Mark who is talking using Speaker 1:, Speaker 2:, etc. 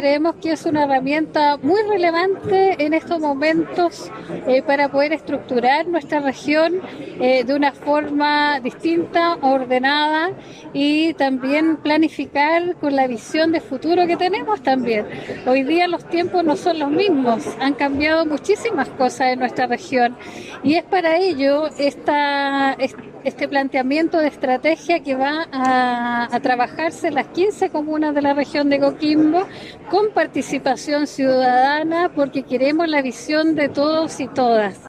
Speaker 1: creemos que es una herramienta muy relevante en estos momentos para poder estructurar nuestra región de una forma distinta, ordenada y también planificar con la visión de futuro que tenemos también. Hoy día los tiempos no son los mismos, han cambiado muchísimas cosas en nuestra región y es para ello este planteamiento de estrategia que va a trabajarse en las 15 comunas de la región de Coquimbo con participación ciudadana porque queremos la visión de todos y todas.